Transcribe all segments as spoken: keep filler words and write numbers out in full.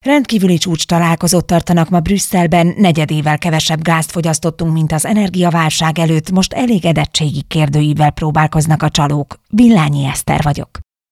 Rendkívüli csúcs találkozót tartanak ma Brüsszelben, negyedével kevesebb gázt fogyasztottunk, mint az energiaválság előtt, most elégedettségi kérdőível próbálkoznak a csalók. Villányi Eszter vagyok.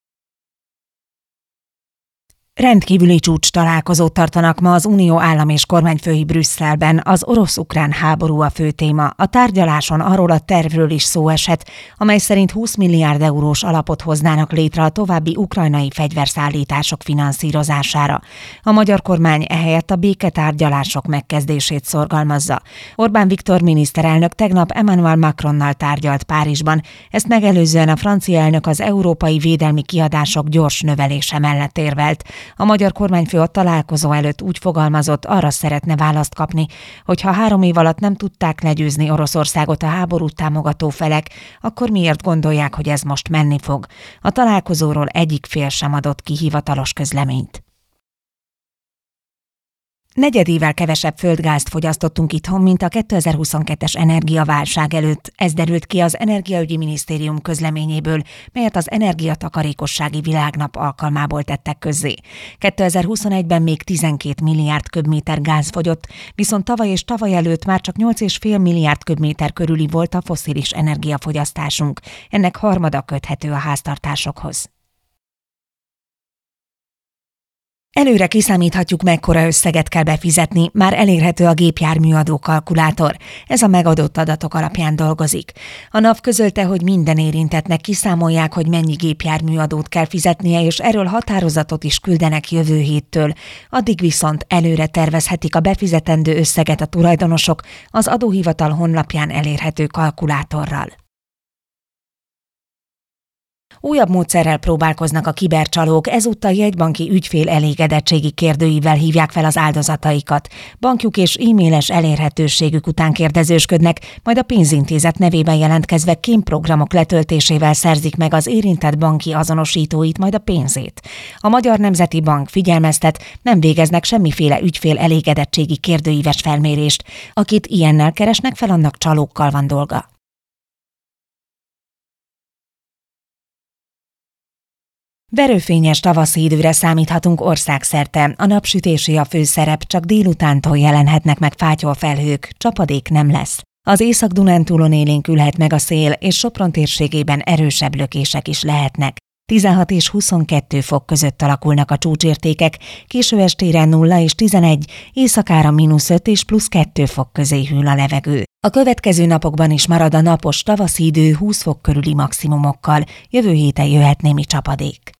Rendkívüli csúcs találkozót tartanak ma az Unió állam- és kormányfői Brüsszelben, az orosz-ukrán háború a fő téma. A tárgyaláson arról a tervről is szó esett, amely szerint húsz milliárd eurós alapot hoznának létre a további ukrajnai fegyverszállítások finanszírozására. A magyar kormány ehelyett a béketárgyalások megkezdését szorgalmazza. Orbán Viktor miniszterelnök tegnap Emmanuel Macronnal tárgyalt Párizsban, ezt megelőzően a francia elnök az európai védelmi kiadások gyors növelése mellett érvelt. A magyar kormányfő a találkozó előtt úgy fogalmazott, arra szeretne választ kapni, hogy ha három év alatt nem tudták legyőzni Oroszországot a háborút támogató felek, akkor miért gondolják, hogy ez most menni fog? A találkozóról egyik fél sem adott ki hivatalos közleményt. Negyedével kevesebb földgázt fogyasztottunk itthon, mint a kétezer-huszonkettes energiaválság előtt. Ez derült ki az Energiaügyi Minisztérium közleményéből, melyet az Energiatakarékossági Világnap alkalmából tettek közzé. kétezer-huszonegyben még tizenkét milliárd köbméter gáz fogyott, viszont tavaly és tavaly előtt már csak nyolc egész öt milliárd köbméter körüli volt a fosszilis energiafogyasztásunk. Ennek harmada köthető a háztartásokhoz. Előre kiszámíthatjuk, mekkora összeget kell befizetni, már elérhető a gépjárműadó kalkulátor. Ez a megadott adatok alapján dolgozik. A NAV közölte, hogy minden érintettnek kiszámolják, hogy mennyi gépjárműadót kell fizetnie, és erről határozatot is küldenek jövő héttől. Addig viszont előre tervezhetik a befizetendő összeget a tulajdonosok az adóhivatal honlapján elérhető kalkulátorral. Újabb módszerrel próbálkoznak a kibercsalók, ezúttal jegybanki ügyfél elégedettségi kérdőível hívják fel az áldozataikat. Bankjuk és e-mailes elérhetőségük után kérdezősködnek, majd a pénzintézet nevében jelentkezve kémprogramok letöltésével szerzik meg az érintett banki azonosítóit, majd a pénzét. A Magyar Nemzeti Bank figyelmeztet, nem végeznek semmiféle ügyfél elégedettségi kérdőíves felmérést. Akit ilyennel keresnek fel, annak csalókkal van dolga. Verőfényes tavaszi időre számíthatunk országszerte. A napsütési a főszerep, csak délutántól jelenhetnek meg fátyolfelhők, csapadék nem lesz. Az Észak-Dunántúlon élénkülhet meg a szél, és Sopron térségében erősebb lökések is lehetnek. tizenhat és huszonkettő fok között alakulnak a csúcsértékek, késő estére nulla és tizenegy, éjszakára mínusz öt és plusz kettő fok közé hűl a levegő. A következő napokban is marad a napos tavaszi idő húsz fok körüli maximumokkal, jövő héten jöhet némi csapadék.